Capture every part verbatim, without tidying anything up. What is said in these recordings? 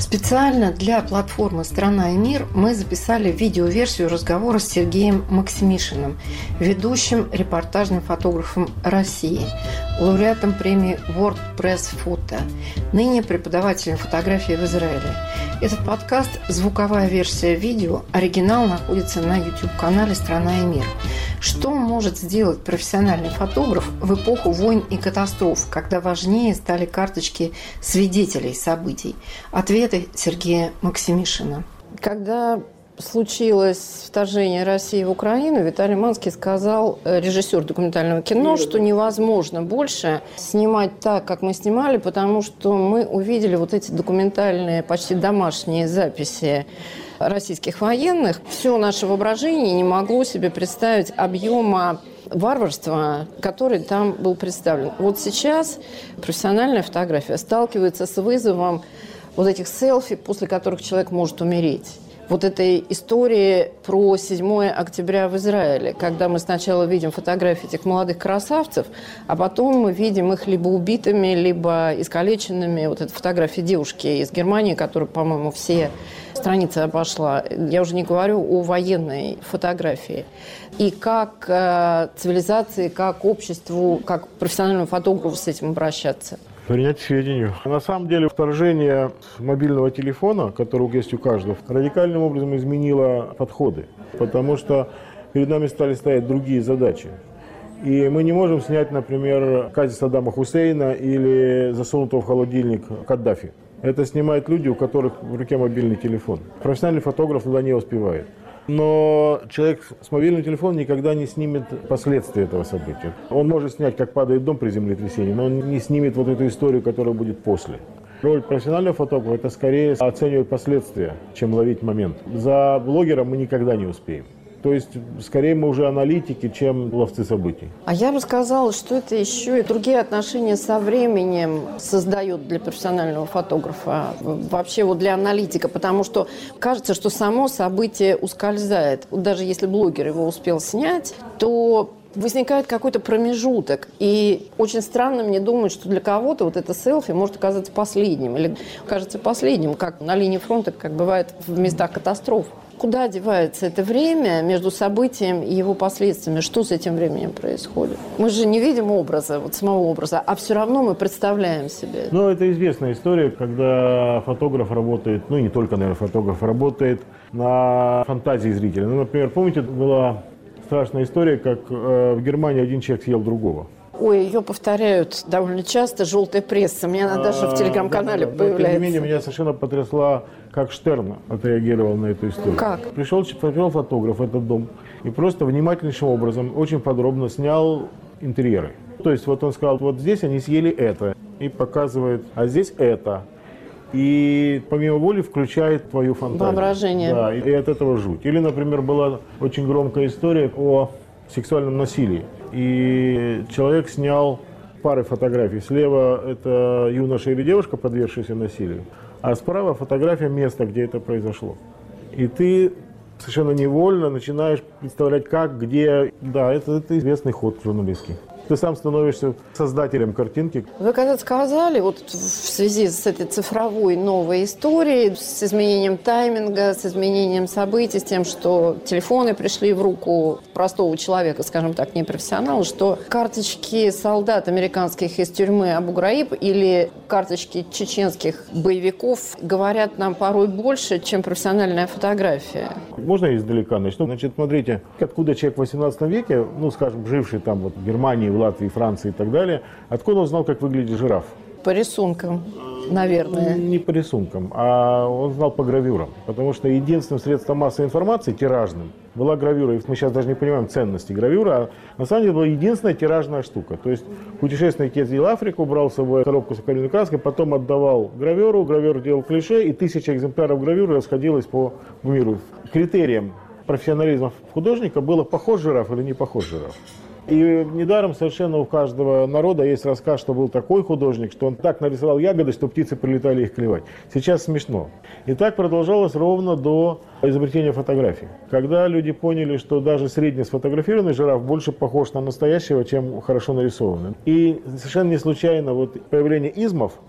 Специально для платформы «Страна и мир» мы записали видеоверсию разговора с Сергеем Максимишиным, ведущим репортажным фотографом России, лауреатом премии World Press Photo, ныне преподавателем фотографии в Израиле. Этот подкаст – звуковая версия видео, оригинал находится на YouTube-канале «Страна и мир». Что может сделать профессиональный фотограф в эпоху войн и катастроф, когда важнее стали карточки свидетелей событий? Ответы Сергея Максимишина. Когда случилось вторжение России в Украину, Виталий Манский сказал, режиссер документального кино, что невозможно больше снимать так, как мы снимали, потому что мы увидели вот эти документальные, почти домашние записи российских военных. Все наше воображение не могло себе представить объема варварства, который там был представлен. Вот сейчас профессиональная фотография сталкивается с вызовом вот этих селфи, после которых человек может умереть. Вот этой истории про седьмое октября в Израиле, когда мы сначала видим фотографии этих молодых красавцев, а потом мы видим их либо убитыми, либо искалеченными. Вот эта фотография девушки из Германии, которая, по-моему, все страницы обошла. Я уже не говорю о военной фотографии. И как э, цивилизации, как обществу, как профессиональному фотографу с этим обращаться? Принять к сведению. На самом деле вторжение мобильного телефона, который есть у каждого, радикальным образом изменило подходы, потому что перед нами стали стоять другие задачи. И мы не можем снять, например, казнь Саддама Хусейна или засунутого в холодильник Каддафи. Это снимают люди, у которых в руке мобильный телефон. Профессиональный фотограф туда не успевает. Но человек с мобильным телефоном никогда не снимет последствия этого события. Он может снять, как падает дом при землетрясении, но он не снимет вот эту историю, которая будет после. Роль профессионального фотографа – это скорее оценивать последствия, чем ловить момент. За блогером мы никогда не успеем. То есть, скорее, мы уже аналитики, чем ловцы событий. А я бы сказала, что это еще и другие отношения со временем создают для профессионального фотографа, вообще вот для аналитика, потому что кажется, что само событие ускользает. Вот даже если блогер его успел снять, то возникает какой-то промежуток. И очень странно мне думать, что для кого-то вот это селфи может оказаться последним. Или кажется последним, как на линии фронта, как бывает в местах катастроф. Куда девается это время между событием и его последствиями? Что с этим временем происходит? Мы же не видим образа, вот самого образа, а все равно мы представляем себе. Ну, это известная история, когда фотограф работает, ну, не только, наверное, фотограф, работает на фантазии зрителя. Ну, например, помните, была страшная история, как э, в Германии один человек съел другого. Ой, ее повторяют довольно часто, желтая пресса. У меня она даже в телеграм-канале да, да, появляется. Тем не менее, меня совершенно потрясла, как Штерн отреагировал на эту историю. Как? Пришел, пришел фотограф в этот дом и просто внимательнейшим образом, очень подробно снял интерьеры. То есть вот он сказал, вот здесь они съели это, и показывает, а здесь это. И помимо воли включает твою фантазию. Воображение. Да, и, и от этого жуть. Или, например, была очень громкая история о сексуальном насилии. И человек снял пары фотографий. Слева это юноша или девушка, подвергшаяся насилию, а справа фотография места, где это произошло. И ты совершенно невольно начинаешь представлять, как, где. Да, это, это известный ход журналистский. Ты сам становишься создателем картинки. Вы когда сказали, вот в связи с этой цифровой новой историей, с изменением тайминга, с изменением событий, с тем, что телефоны пришли в руку простого человека, скажем так, не профессионала, что карточки солдат американских из тюрьмы Абу-Граиб или карточки чеченских боевиков говорят нам порой больше, чем профессиональная фотография. Можно издалека начну? Значит, смотрите, откуда человек в восемнадцатом веке, ну, скажем, живший там вот в Германии, в Латвии, Франции и так далее, откуда он знал, как выглядит жираф? По рисункам, наверное. Не по рисункам, а он знал по гравюрам. Потому что единственным средством массовой информации, тиражным, была гравюра. И мы сейчас даже не понимаем ценности гравюры, а на самом деле была единственная тиражная штука. То есть путешественник ездил в Африку, брал с собой коробку с акварельной краской, потом отдавал гравюру, гравер делал клише, и тысяча экземпляров гравюры расходилась по миру. Критерием профессионализма художника было, похож жираф или не похож жираф. И недаром совершенно у каждого народа есть рассказ, что был такой художник, что он так нарисовал ягоды, что птицы прилетали их клевать. Сейчас смешно. И так продолжалось ровно до изобретения фотографии. Когда люди поняли, что даже средне сфотографированный жираф больше похож на настоящего, чем хорошо нарисованный. И совершенно не случайно вот появление измов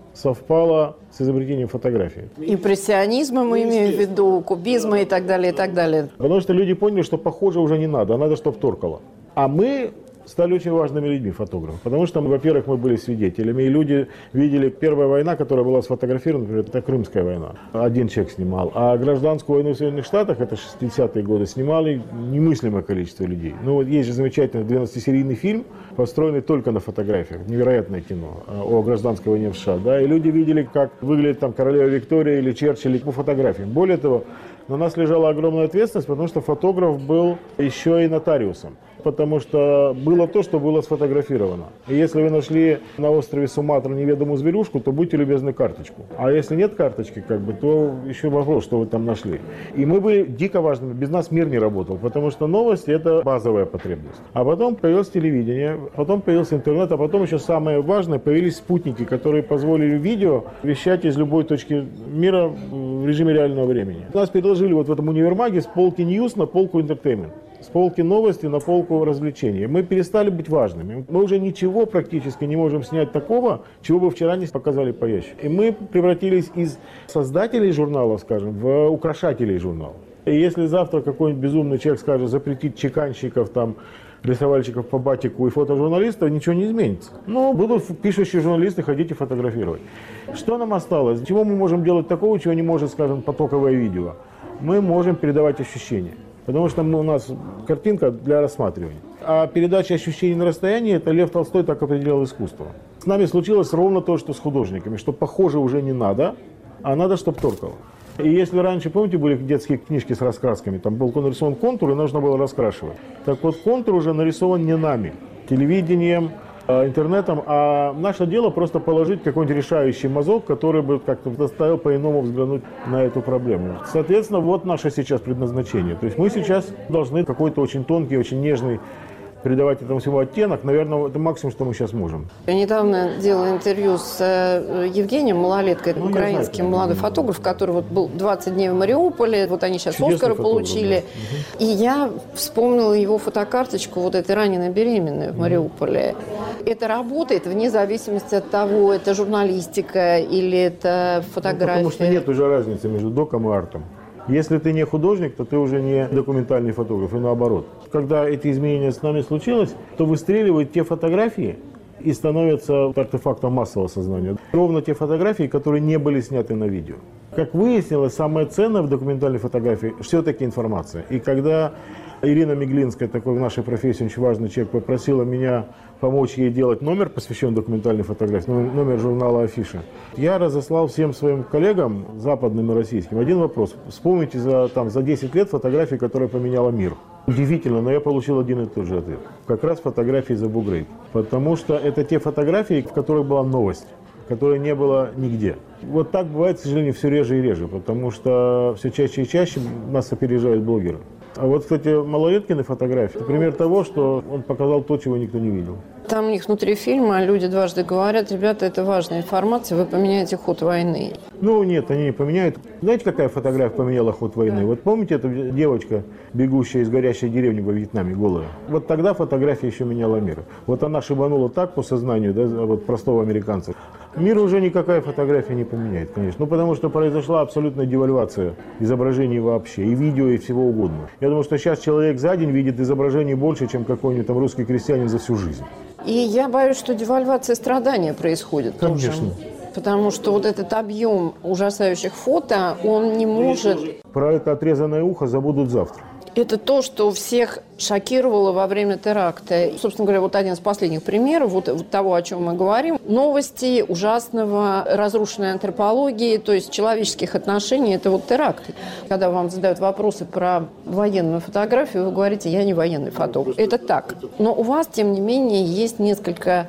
совпало с изобретением фотографии. Импрессионизма мы имеем в виду, кубизма и так далее, и так далее. Потому что люди поняли, что похоже уже не надо, а надо, чтобы торкало. А мы стали очень важными людьми, фотографы. Потому что, во-первых, мы были свидетелями, и люди видели первая война, которая была сфотографирована, например, это Крымская война. Один человек снимал. А гражданскую войну в Соединенных Штатах, это шестидесятые годы, снимали немыслимое количество людей. Ну вот есть же замечательный двенадцатисерийный фильм, построенный только на фотографиях. Невероятное кино о гражданской войне в США. Да? И люди видели, как выглядит там королева Виктория или Черчилль по фотографиям. Более того, на нас лежала огромная ответственность, потому что фотограф был еще и нотариусом. Потому что было то, что было сфотографировано. И если вы нашли на острове Суматра неведомую зверюшку, то будьте любезны карточку. А если нет карточки, как бы, то еще вопрос, что вы там нашли. И мы были дико важными. Без нас мир не работал, потому что новости – это базовая потребность. А потом появилось телевидение, потом появился интернет, а потом еще самое важное – появились спутники, которые позволили видео вещать из любой точки мира в режиме реального времени. Нас переложили вот в этом универмаге с полки News на полку Entertainment. С полки новости на полку развлечений. Мы перестали быть важными. Мы уже ничего практически не можем снять такого, чего бы вчера не показали по ящику. И мы превратились из создателей журнала, скажем, в украшателей журнала. И если завтра какой-нибудь безумный человек скажет запретить чеканщиков, там, рисовальщиков по батику и фотожурналистов, ничего не изменится. Но будут пишущие журналисты ходить и фотографировать. Что нам осталось? Чего мы можем делать такого, чего не может, скажем, потоковое видео? Мы можем передавать ощущения. Потому что мы, у нас картинка для рассматривания. А передача ощущений на расстоянии, это Лев Толстой так определял искусство. С нами случилось ровно то, что с художниками, что похоже уже не надо, а надо, чтобы торкало. И если раньше, помните, были детские книжки с раскрасками, там был нарисован контур и нужно было раскрашивать. Так вот, контур уже нарисован не нами, телевидением, интернетом, а наше дело просто положить какой-нибудь решающий мазок, который бы как-то заставил по-иному взглянуть на эту проблему. Соответственно, вот наше сейчас предназначение. То есть мы сейчас должны какой-то очень тонкий, очень нежный придавать этому всему оттенок. Наверное, это максимум, что мы сейчас можем. Я недавно делала интервью с Евгением Малолеткой, ну, украинским знаю, молодой да, фотограф, да. который вот был двадцать дней в Мариуполе. Вот они сейчас Чудесный Оскара получили. Да. И я вспомнила его фотокарточку вот этой раненой беременной в Мариуполе. Mm. Это работает вне зависимости от того, это журналистика или это фотография. Ну, потому что нет уже разницы между доком и артом. Если ты не художник, то ты уже не документальный фотограф, и наоборот. Когда эти изменения с нами случилось, то выстреливают те фотографии и становятся артефактом массового сознания. Ровно те фотографии, которые не были сняты на видео. Как выяснилось, самое ценное в документальной фотографии все-таки информация. И когда Ирина Миглинская, такой в нашей профессии очень важный человек, попросила меня помочь ей делать номер, посвященный документальной фотографии, номер журнала «Афиша», я разослал всем своим коллегам, западным и российским, один вопрос. Вспомните за, там, за десять лет фотографии, которая поменяла мир. Удивительно, но я получил один и тот же ответ. Как раз фотографии из Абу Грейб. Потому что это те фотографии, в которых была новость, которой не было нигде. Вот так бывает, к сожалению, все реже и реже, потому что все чаще и чаще нас опережают блогеры. А вот, кстати, Малолеткины фотографии – это пример того, что он показал то, чего никто не видел. Там у них внутри фильма люди дважды говорят: ребята, это важная информация, вы поменяете ход войны. Ну нет, они не поменяют. Знаете, какая фотография поменяла ход войны? Вот помните, эта девочка, бегущая из горящей деревни во Вьетнаме, голая? Вот тогда фотография еще меняла мир. Вот она шибанула так по сознанию, да, вот простого американца. Мир уже никакая фотография не поменяет, конечно. Ну, потому что произошла абсолютная девальвация изображений вообще, и видео, и всего угодно. Я думаю, что сейчас человек за день видит изображений больше, чем какой-нибудь там русский крестьянин за всю жизнь. И я боюсь, что девальвация страдания происходит. Конечно. Тоже. Потому что вот этот объем ужасающих фото, он не может... Про это отрезанное ухо забудут завтра. Это то, что всех шокировало во время теракта. Собственно говоря, вот один из последних примеров вот, вот того, о чем мы говорим. Новости ужасного, разрушенной антропологии, то есть человеческих отношений, это вот теракт. Когда вам задают вопросы про военную фотографию, вы говорите: я не военный фотограф. Это так. Но у вас, тем не менее, есть несколько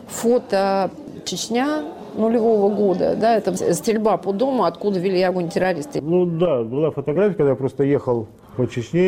фото Чечня нулевого года, да, это стрельба по дому, откуда вели огонь террористы. Ну да, была фотография, когда я просто ехал по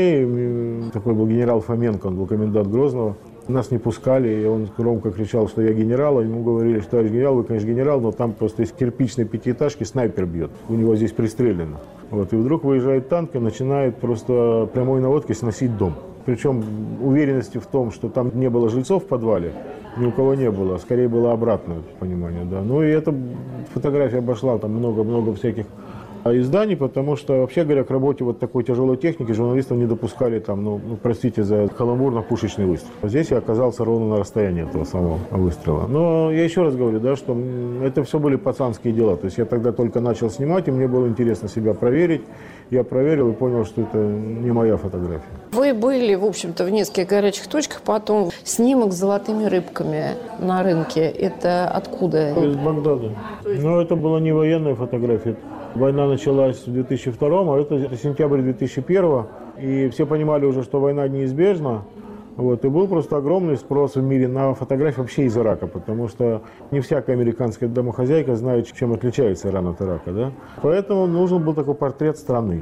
Чечне, такой был генерал Фоменко, он был комендант Грозного. Нас не пускали, и он громко кричал, что я генерал, а ему говорили: что товарищ генерал, вы, конечно, генерал, но там просто из кирпичной пятиэтажки снайпер бьет, у него здесь пристрелено. Вот, и вдруг выезжает танк и начинает просто прямой наводкой сносить дом. Причем уверенности в том, что там не было жильцов в подвале, ни у кого не было. Скорее было обратное понимание. Да. Ну и эта фотография обошла там много-много всяких изданий, потому что, вообще говоря, к работе вот такой тяжелой техники журналистов не допускали там, ну, ну простите за каламбурно-пушечный выстрел. Здесь я оказался ровно на расстоянии этого самого выстрела. Но я еще раз говорю, да, что это все были пацанские дела. То есть я тогда только начал снимать, и мне было интересно себя проверить. Я проверил и понял, что это не моя фотография. Вы были, в общем-то, в нескольких горячих точках, потом снимок с золотыми рыбками на рынке. Это откуда? Из Багдада. Но это была не военная фотография. Война началась в две тысячи втором, а это сентябрь две тысячи первого. И все понимали уже, что война неизбежна. Вот, и был просто огромный спрос в мире на фотографии вообще из Ирака, потому что не всякая американская домохозяйка знает, чем отличается Иран от Ирака. Да? Поэтому нужен был такой портрет страны.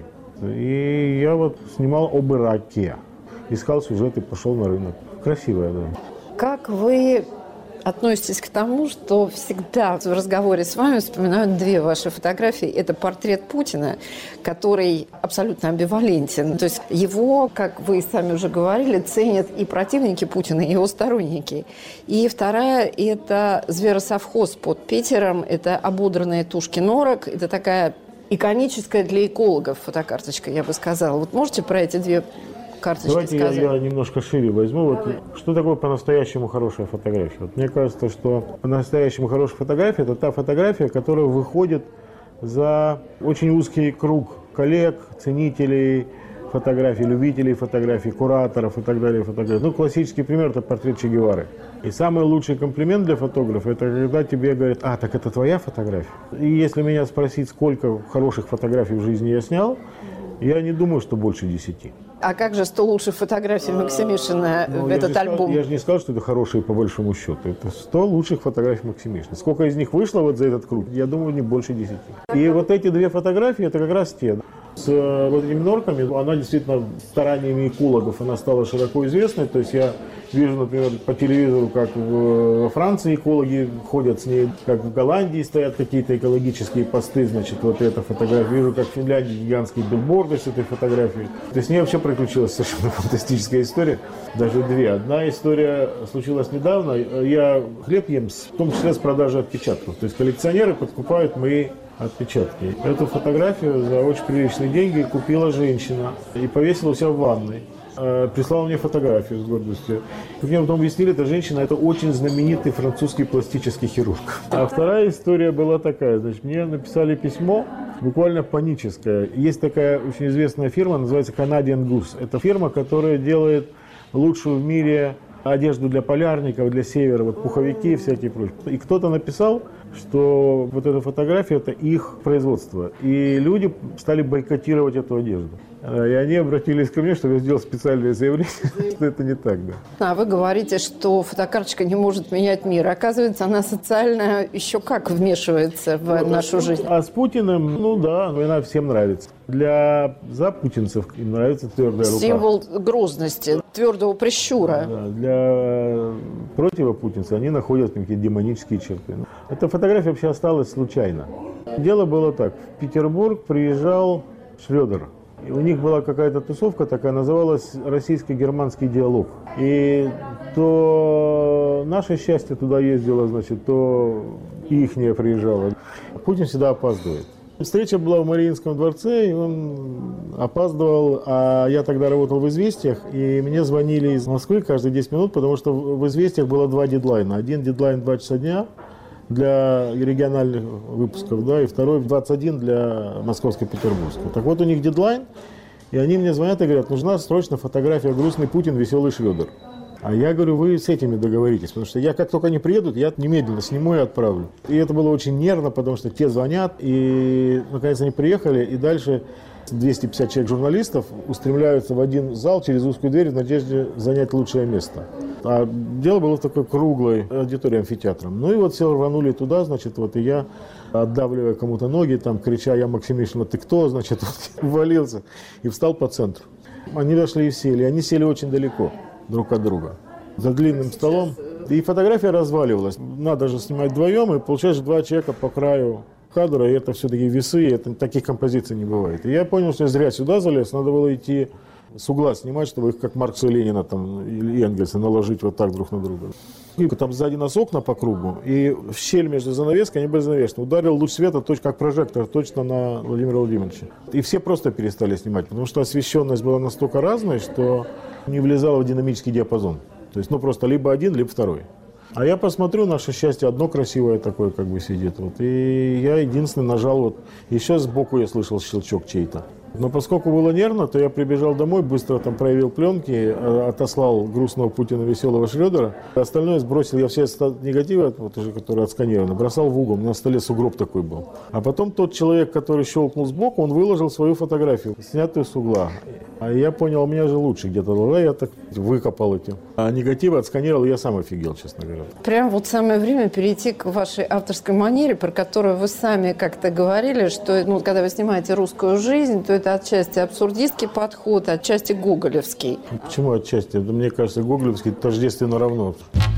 И я вот снимал об Ираке. Искал сюжет и пошел на рынок. Красивая, да. Как вы относитесь к тому, что всегда в разговоре с вами вспоминают две ваши фотографии? Это портрет Путина, который абсолютно амбивалентен. То есть его, как вы сами уже говорили, ценят и противники Путина, и его сторонники. И вторая – это зверосовхоз под Питером. Это ободранные тушки норок. Это такая иконическая для экологов фотокарточка, я бы сказала. Вот можете про эти две карточки Давайте сказать? я, я немножко шире возьму. Вот, что такое по-настоящему хорошая фотография? Вот мне кажется, что по-настоящему хорошая фотография – это та фотография, которая выходит за очень узкий круг коллег, ценителей фотографий, любителей фотографий, кураторов и так далее. Фотографий. Ну, классический пример – это портрет Че Гевары. И самый лучший комплимент для фотографа – это когда тебе говорят: а, так это твоя фотография. И если меня спросить, сколько хороших фотографий в жизни я снял, я не думаю, что больше десяти. А как же сто лучших фотографий Максимишина Ну, в я этот же сказал- альбом? я же не сказал, что это хорошие по большому счету. Это сто лучших фотографий Максимишина. Сколько из них вышло вот за этот круг? Я думаю, не больше десяти. И вот эти две фотографии, это как раз те. С э, вот этими норками, она действительно стараниями экологов, она стала широко известной. То есть я вижу, например, по телевизору, как в, во Франции экологи ходят с ней, как в Голландии стоят какие-то экологические посты, значит, вот эта фотография. Вижу, как в Финляндии гигантские билборды с этой фотографией. То есть с ней вообще приключилась совершенно фантастическая история. Даже две. Одна история случилась недавно. Я хлеб ем, в том числе с продажи отпечатков. То есть коллекционеры подкупают мои отпечатки. Эту фотографию за очень приличные деньги купила женщина и повесила у себя в ванной. Э, Прислала мне фотографию с гордостью. Как мне потом объяснили, эта женщина – это очень знаменитый французский пластический хирург. А вторая история была такая. Значит, мне написали письмо, буквально паническое. Есть такая очень известная фирма, называется Canadian Goose. Это фирма, которая делает лучшую в мире одежду для полярников, для севера, вот пуховики и всякие прочие. И кто-то написал, что вот эта фотография – это их производство. И люди стали бойкотировать эту одежду. И они обратились ко мне, чтобы я сделал специальное заявление, что это не так. Да. А вы говорите, что фотокарточка не может менять мир. Оказывается, она социально еще как вмешивается в Ну, нашу жизнь. А с Путиным, ну да, война всем нравится. Для запутинцев им нравится твердая рука. Символ грозности, твердого прищура. Да, для противопутинцев они находят какие-то демонические черты. Эта фотография вообще осталась случайно. Дело было так. В Петербург приезжал Шрёдер. И у них была какая-то тусовка такая, называлась «Российско-германский диалог». И то наше счастье туда ездило, значит, то ихнее приезжало. Путин всегда опаздывает. Встреча была в Мариинском дворце, и он опаздывал, а я тогда работал в «Известиях», и мне звонили из Москвы каждые десять минут, потому что в «Известиях» было два дедлайна. Один дедлайн в два часа дня для региональных выпусков, да, и второй в двадцать один для московско-петербургского. Так вот, у них дедлайн, и они мне звонят и говорят: нужна срочно фотография «Грустный Путин, веселый Шрёдер». А я говорю: вы с этими договоритесь, потому что я, как только они приедут, я немедленно сниму и отправлю. И это было очень нервно, потому что те звонят, и наконец они приехали, и дальше двести пятьдесят человек журналистов устремляются в один зал через узкую дверь в надежде занять лучшее место. А дело было в такой круглой аудитории амфитеатром. Ну и вот все рванули туда, значит, вот и я, отдавливая кому-то ноги, там, крича: я Максимишина, ты кто, значит, вот, ввалился и встал по центру. Они дошли и сели, они сели очень далеко друг от друга, за длинным столом. И фотография разваливалась. Надо же снимать вдвоем, и получаешь два человека по краю кадра, и это все-таки весы, и это, таких композиций не бывает. И я понял, что я зря сюда залез, надо было идти с угла снимать, чтобы их, как Маркса и Ленина там, или Энгельса, наложить вот так друг на друга. И там сзади нас окна по кругу, и в щель между занавеской, они были занавешены. Ударил луч света, точно как прожектор, точно на Владимира Владимировича. И все просто перестали снимать, потому что освещенность была настолько разной, что не влезала в динамический диапазон. То есть, ну, просто либо один, либо второй. А я посмотрю, наше счастье одно красивое такое как бы сидит. Вот. И я единственный нажал, вот, еще сбоку я слышал щелчок чей-то. Но поскольку было нервно, то я прибежал домой, быстро там проявил пленки, отослал грустного Путина, веселого Шрёдера. Остальное сбросил, я все негативы, вот, уже, которые отсканированы, бросал в угол. На столе сугроб такой был. А потом тот человек, который щелкнул сбоку, он выложил свою фотографию, снятую с угла. А я понял, у меня же лучше где-то была, я так выкопал эти. А негативы отсканировал, я сам офигел, честно говоря. Прям вот самое время перейти к вашей авторской манере, про которую вы сами как-то говорили, что ну, когда вы снимаете русскую жизнь, то это отчасти абсурдистский подход, отчасти гоголевский. Почему отчасти? Мне кажется, гоголевский тождественно равно.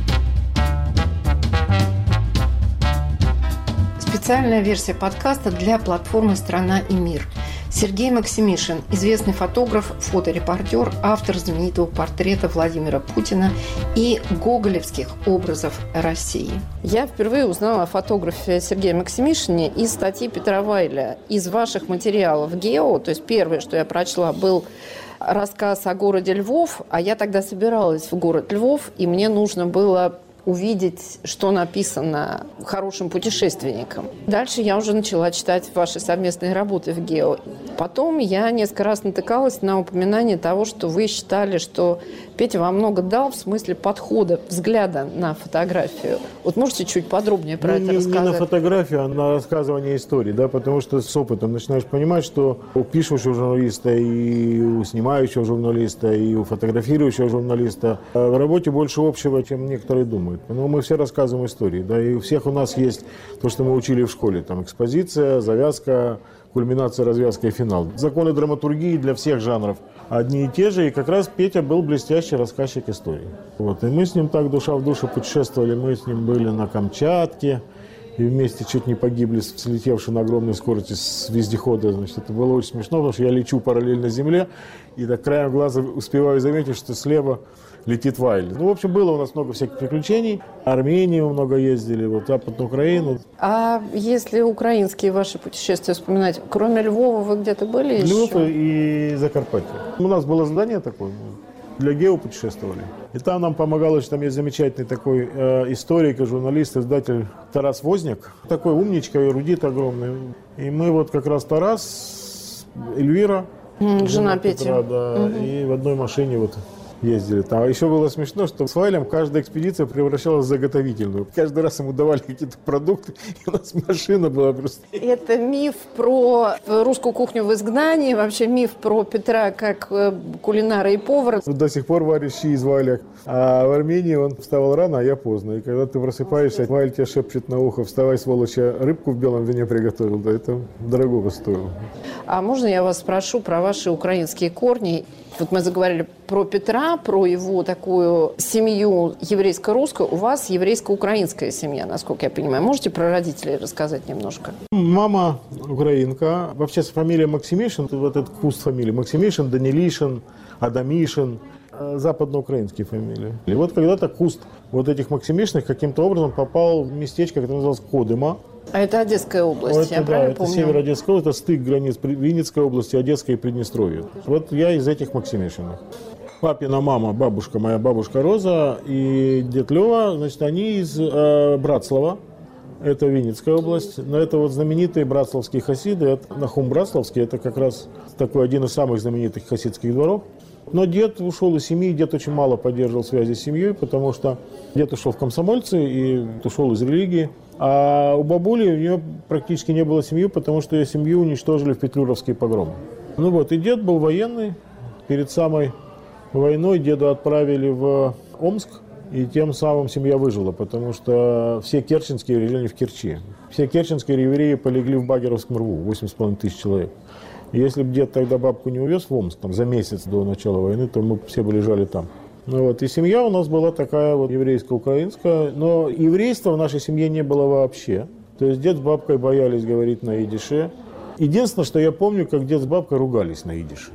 Специальная версия подкаста для платформы «Страна и мир». Сергей Максимишин, известный фотограф, фоторепортер, автор знаменитого портрета Владимира Путина и гоголевских образов России. Я впервые узнала о фотографе Сергея Максимишине из статьи Петра Вайля. Из ваших материалов «Гео», то есть первое, что я прочла, был рассказ о городе Львов, а я тогда собиралась в город Львов, и мне нужно было увидеть, что написано хорошим путешественникам. Дальше я уже начала читать ваши совместные работы в «Гео». Потом я несколько раз натыкалась на упоминание того, что вы считали, что Петя вам много дал в смысле подхода, взгляда на фотографию. Вот можете чуть подробнее про ну, это не, рассказать? Не на фотографию, а на рассказывание истории, да, потому что с опытом начинаешь понимать, что у пишущего журналиста, и у снимающего журналиста, и у фотографирующего журналиста в работе больше общего, чем некоторые думают. Но мы все рассказываем истории, да, и у всех у нас есть то, что мы учили в школе, там экспозиция, завязка, кульминация, развязка и финал. Законы драматургии для всех жанров одни и те же, и как раз Петя был блестящий рассказчик истории. Вот, и мы с ним так душа в душу путешествовали, мы с ним были на Камчатке, и вместе чуть не погибли, слетевшие на огромной скорости с вездехода. Значит, это было очень смешно, потому что я лечу параллельно Земле, и так краем глаза успеваю заметить, что слева летит Вайль. Ну, в общем, было у нас много всяких приключений. Армению много ездили, вот Западную Украину. А если украинские ваши путешествия вспоминать, кроме Львова вы где-то были еще? Львов и Закарпатье. У нас было задание такое, для Гео путешествовали. И там нам помогал, что там есть замечательный такой э, историк, журналист, издатель Тарас Возняк. Такой умничка, эрудит огромный. И мы вот как раз Тарас, Эльвира, mm, жена Пети, Петра, да, угу. И в одной машине вот ездили там. А еще было смешно, что с Вайлем каждая экспедиция превращалась в заготовительную. Каждый раз ему давали какие-то продукты, и у нас машина была просто... Это миф про русскую кухню в изгнании, вообще миф про Петра как кулинара и повара. До сих пор варишь щи из Вайля. А в Армении он вставал рано, а я поздно. И когда ты просыпаешься, Вайль тебе шепчет на ухо: вставай, сволочь, я рыбку в белом вине приготовил. Да, это дорогого стоило. А можно я вас спрошу про ваши украинские корни? Вот мы заговорили про Петра, про его такую семью еврейско-русскую. У вас еврейско-украинская семья, насколько я понимаю. Можете про родителей рассказать немножко? Мама украинка. Вообще фамилия Максимишин, вот этот куст фамилии. Максимишин, Данилишин, Адамишин. Западноукраинские фамилии. И вот когда-то куст вот этих Максимишиных каким-то образом попал в местечко, которое называлось Кодыма. А это Одесская область, это, я да, правильно это помню? Север Одесская область, это стык границ Винницкой области, Одесской и Приднестровья. Вот я из этих Максимишиных. Папина мама, бабушка, моя бабушка Роза и дед Лева, значит, они из э, Братслава. Это Винницкая область. Но это вот знаменитые братславские хасиды. Это Нахум Братславский, это как раз такой один из самых знаменитых хасидских дворов. Но дед ушел из семьи, дед очень мало поддерживал связи с семьей, потому что дед ушел в комсомольцы и ушел из религии. А у бабули у нее практически не было семьи, потому что ее семью уничтожили в петлюровские погромы. Ну вот, и дед был военный. Перед самой войной деда отправили в Омск, и тем самым семья выжила, потому что все керченские евреи в Керчи. Все керченские евреи полегли в Багеровском рву, восемь с половиной тысяч человек. И если бы дед тогда бабку не увез в Омск там, за месяц до начала войны, то мы все бы лежали там. Ну, вот. И семья у нас была такая вот еврейско-украинская, но еврейства в нашей семье не было вообще. То есть дед с бабкой боялись говорить на идише. Единственное, что я помню, как дед с бабкой ругались на идише.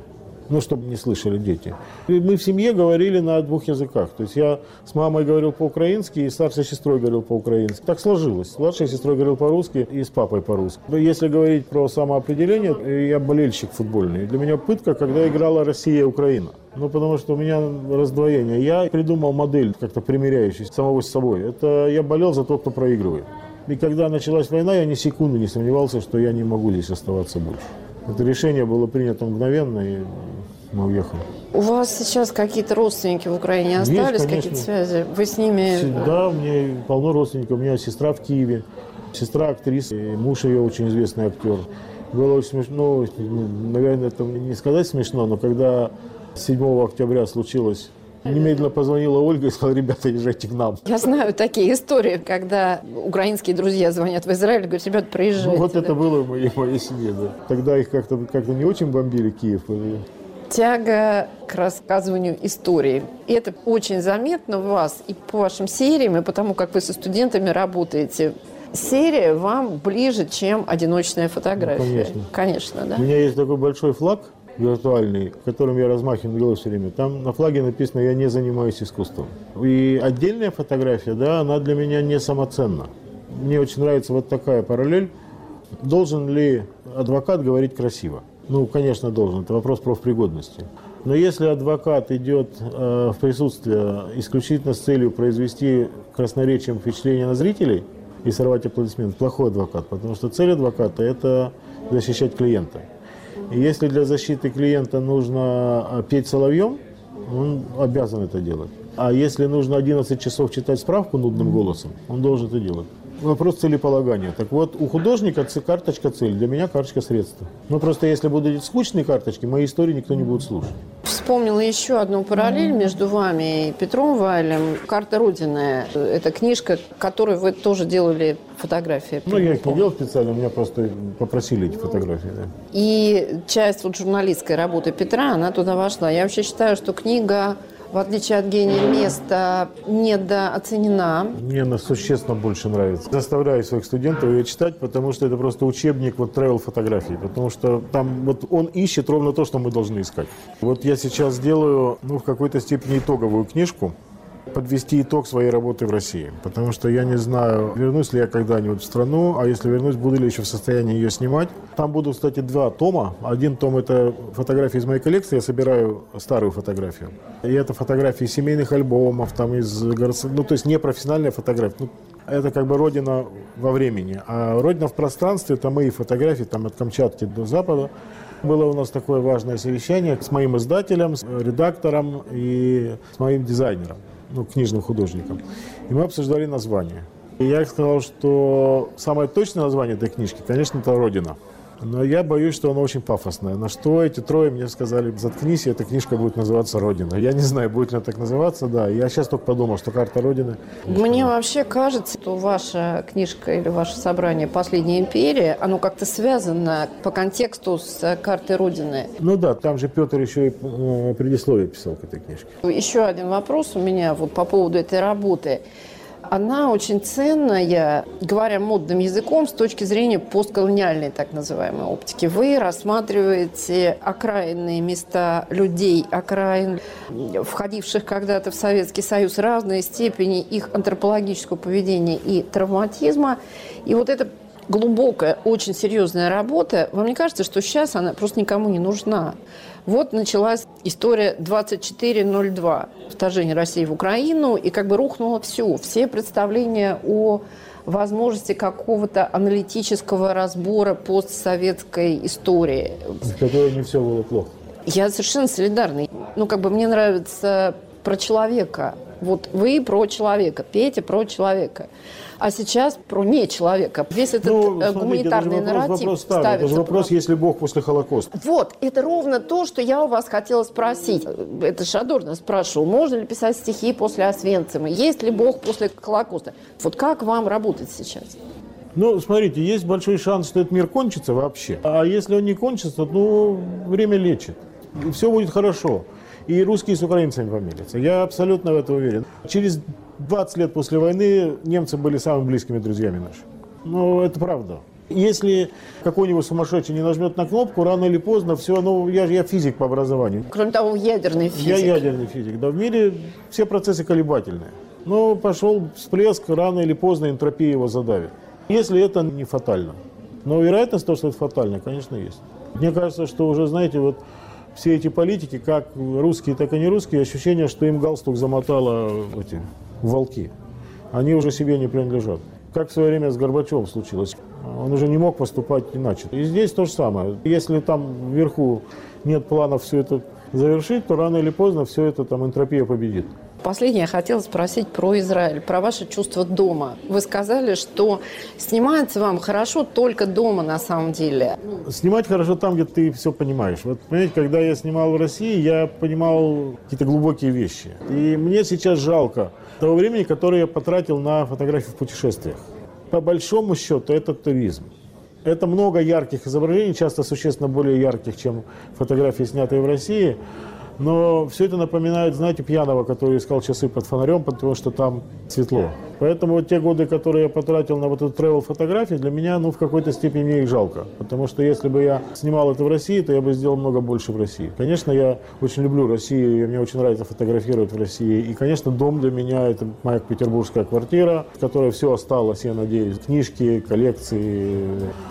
ну, чтобы не слышали дети. И мы в семье говорили на двух языках. То есть я с мамой говорил по-украински, и с старшей сестрой говорил по-украински. Так сложилось. С младшей сестрой говорил по-русски и с папой по-русски. Если говорить про самоопределение, я болельщик футбольный. Для меня пытка, когда играла Россия и Украина. Ну, потому что у меня раздвоение. Я придумал модель, как-то примиряющую самого с собой. Это я болел за того, кто проигрывает. И когда началась война, я ни секунды не сомневался, что я не могу здесь оставаться больше. Это решение было принято мгновенно, и мы уехали. У вас сейчас какие-то родственники в Украине остались, какие-то связи? Вы с ними... Да, у меня полно родственников. У меня сестра в Киеве, сестра актриса, и муж ее очень известный актер. Было очень смешно, ну, наверное, это не сказать смешно, но когда седьмого октября случилось, немедленно позвонила Ольга и сказала: ребята, езжайте к нам. Я знаю такие истории, когда украинские друзья звонят в Израиль и говорят: ребята, приезжайте. Ну, вот да. это было в моей, в моей семье, да. Тогда их как-то как не очень бомбили, Киев. Тяга к рассказыванию истории. И это очень заметно в вас и по вашим сериям, и потому как вы со студентами работаете. Серия вам ближе, чем одиночная фотография. Ну, конечно. Конечно, да. У меня есть такой большой флаг виртуальный, которым я размахиваю головой все время. Там на флаге написано: я не занимаюсь искусством. И отдельная фотография, да, она для меня не самоценна. Мне очень нравится вот такая параллель. Должен ли адвокат говорить красиво? Ну, конечно, должен. Это вопрос профпригодности. Но если адвокат идет э, в присутствие исключительно с целью произвести красноречием впечатление на зрителей и сорвать аплодисменты, плохой адвокат. Потому что цель адвоката – это защищать клиента. И если для защиты клиента нужно петь соловьем, он обязан это делать. А если нужно одиннадцать часов читать справку нудным голосом, он должен это делать. Вопрос целеполагания. Так вот, у художника карточка цель, для меня карточка средства. Ну, просто если будут скучные карточки, мои истории никто не будет слушать. Вспомнила еще одну параллель между вами и Петром Вайлем. «Карта Родины». Это книжка, которой вы тоже делали фотографии. Ну, я их не делал специально, меня просто попросили эти фотографии. Да. И часть вот журналистской работы Петра, она туда вошла. Я вообще считаю, что книга, в отличие от «Гения места», недооценена. Мне она существенно больше нравится. Заставляю своих студентов ее читать, потому что это просто учебник вот travel-фотографий. Потому что там вот он ищет ровно то, что мы должны искать. Вот я сейчас делаю, ну, в какой-то степени итоговую книжку, подвести итог своей работы в России. Потому что я не знаю, вернусь ли я когда-нибудь в страну, а если вернусь, буду ли еще в состоянии ее снимать. Там будут, кстати, два тома. Один том – это фотографии из моей коллекции, я собираю старую фотографию. И это фотографии семейных альбомов, там из городов, ну, то есть не профессиональная фотография. Ну, это как бы родина во времени. А родина в пространстве – это мои фотографии, там от Камчатки до Запада. Было у нас такое важное совещание с моим издателем, с редактором и с моим дизайнером. Ну, книжным художником. И мы обсуждали название. И я сказал, что самое точное название этой книжки, конечно, это «Родина». Но я боюсь, что оно очень пафосное. На что эти трое мне сказали: заткнись, и эта книжка будет называться «Родина». Я не знаю, будет ли она так называться, да. Я сейчас только подумал, что «Карта Родины». Мне вообще кажется, что ваша книжка или ваше собрание «Последняя империя», оно как-то связано по контексту с «Картой Родины». Ну да, там же Петр еще и предисловие писал к этой книжке. Еще один вопрос у меня вот по поводу этой работы. Она очень ценная, говоря модным языком, с точки зрения постколониальной так называемой оптики. Вы рассматриваете окраинные места людей, окраин, входивших когда-то в Советский Союз, разные степени их антропологического поведения и травматизма. И вот это глубокая, очень серьезная работа, вам не кажется, что сейчас она просто никому не нужна? Вот началась история двадцать четыре ноль два, вторжение России в Украину, и как бы рухнуло все. Все представления о возможности какого-то аналитического разбора постсоветской истории. В которой не все было плохо. Я совершенно солидарна. Ну, как бы мне нравится про человека. Вот вы про человека, Петя про человека. А сейчас про нечеловека. Весь этот ну, смотрите, гуманитарный это вопрос, нарратив вопрос ставится. Это же вопрос, есть ли Бог после Холокоста. Вот, это ровно то, что я у вас хотела спросить. Это Шадорна спрашивал, можно ли писать стихи после Освенцима? Есть ли Бог после Холокоста? Вот как вам работать сейчас? Ну, смотрите, есть большой шанс, что этот мир кончится вообще. А если он не кончится, ну, время лечит. И все будет хорошо. И русские с украинцами помирятся. Я абсолютно в это уверен. Через двадцать лет после войны немцы были самыми близкими друзьями нашими. Ну, это правда. Если какой-нибудь сумасшедший не нажмет на кнопку, рано или поздно все, ну, я, я физик по образованию. Кроме того, ядерный физик. Я ядерный физик, да, в мире все процессы колебательные. Но пошел всплеск, рано или поздно энтропия его задавит. Если это не фатально. Но вероятность того, что это фатально, конечно, есть. Мне кажется, что уже, знаете, вот все эти политики, как русские, так и не русские, ощущение, что им галстук замотало эти волки. Они уже себе не принадлежат. Как в свое время с Горбачевым случилось. Он уже не мог поступать иначе. И здесь то же самое. Если там вверху нет планов все это завершить, то рано или поздно все это там энтропия победит. Последнее я хотела спросить про Израиль, про ваше чувство дома. Вы сказали, что снимается вам хорошо только дома на самом деле. Снимать хорошо там, где ты все понимаешь. Вот, понимаете, когда я снимал в России, я понимал какие-то глубокие вещи. И мне сейчас жалко того времени, которое я потратил на фотографии в путешествиях. По большому счету, это туризм. Это много ярких изображений, часто существенно более ярких, чем фотографии, снятые в России. Но все это напоминает, знаете, пьяного, который искал часы под фонарем, потому что там светло. Поэтому вот те годы, которые я потратил на вот эту тревел-фотографии, для меня, ну, в какой-то степени мне их жалко. Потому что если бы я снимал это в России, то я бы сделал много больше в России. Конечно, я очень люблю Россию, и мне очень нравится фотографировать в России. И, конечно, дом для меня – это моя петербургская квартира, в которой все осталось, я надеюсь. Книжки, коллекции.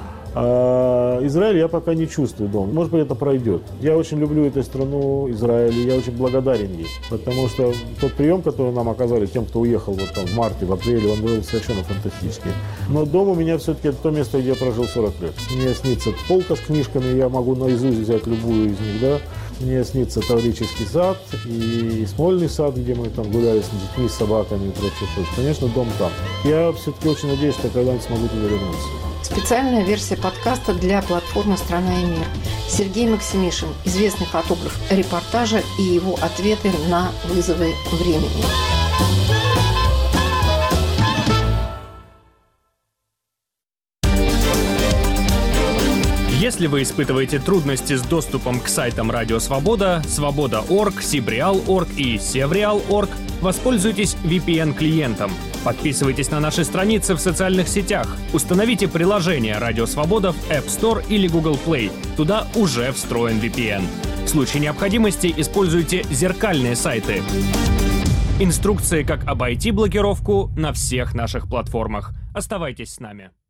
А Израиль я пока не чувствую дома. Может быть, это пройдет. Я очень люблю эту страну, Израиль, и я очень благодарен ей. Потому что тот прием, который нам оказали, тем, кто уехал вот там в марте, в апреле, он был совершенно фантастический. Но дом у меня все-таки это то место, где я прожил сорок лет. Мне снится полка с книжками, я могу наизусть взять любую из них, да. Мне снится Таврический сад и Смольный сад, где мы там гуляли с детьми, с собаками и прочее. Конечно, дом там. Я все-таки очень надеюсь, что когда-нибудь смогу туда вернуться. Специальная версия подкаста для платформы «Страна и мир». Сергей Максимишин, известный фотограф репортажа и его ответы на вызовы времени. Если вы испытываете трудности с доступом к сайтам Радио Свобода, Свобода точка орг, Сибреал точка орг и Севреал точка орг, воспользуйтесь ви пи эн-клиентом. Подписывайтесь на наши страницы в социальных сетях. Установите приложение Радио Свобода в App Store или Google Play. Туда уже встроен ви пи эн. В случае необходимости используйте зеркальные сайты. Инструкции, как обойти блокировку, на всех наших платформах. Оставайтесь с нами.